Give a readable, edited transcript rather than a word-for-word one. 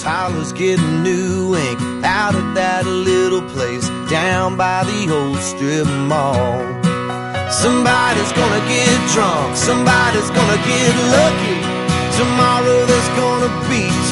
Tyler's getting new ink out of that little place down by the old strip mall. Somebody's gonna get drunk, somebody's gonna get lucky. Tomorrow there's gonna be